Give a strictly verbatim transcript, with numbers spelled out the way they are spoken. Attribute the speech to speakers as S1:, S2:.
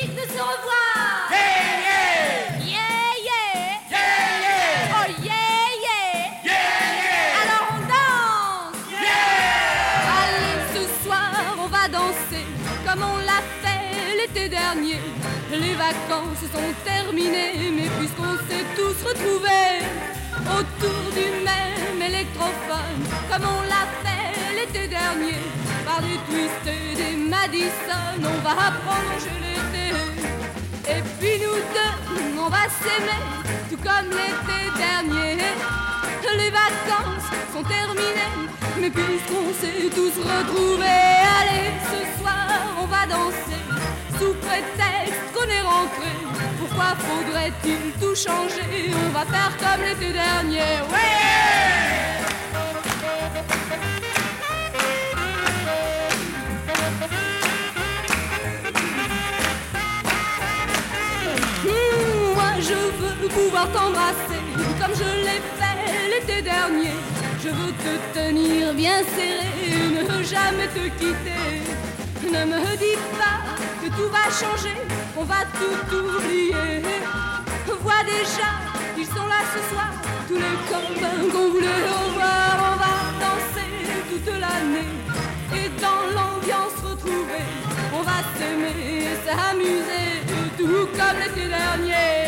S1: vite de se revoir.
S2: Yeah, yeah.
S1: Yeah, yeah.
S2: Yeah, yeah.
S1: Oh, yeah, yeah.
S2: Yeah, yeah.
S1: Alors on danse.
S2: Yeah.
S1: Allez, ce soir, on va danser comme on l'a fait l'été dernier. Les vacances sont terminées, mais puisqu'on s'est tous retrouvés autour du même électrophone, comme on l'a fait l'été dernier, par des Twist et des Madison, on va prolonger l'été. Et puis nous deux, on va s'aimer, tout comme l'été dernier. Les vacances sont terminées, mais puisqu'on s'est tous retrouvés, allez, ce soir, on va danser, sous prétexte qu'on est rentré. Pourquoi faudrait-il tout changer? On va faire comme l'été dernier, ouais! Mmh, moi je veux pouvoir t'embrasser comme je l'ai fait l'été dernier. Je veux te tenir bien serré, ne jamais te quitter. Ne me dis pas que tout va changer, on va tout oublier. Vois déjà, ils sont là ce soir, tous les copains qu'on voulait revoir. On va danser toute l'année et dans l'ambiance retrouvée, on va s'aimer et s'amuser, tout comme l'été dernier.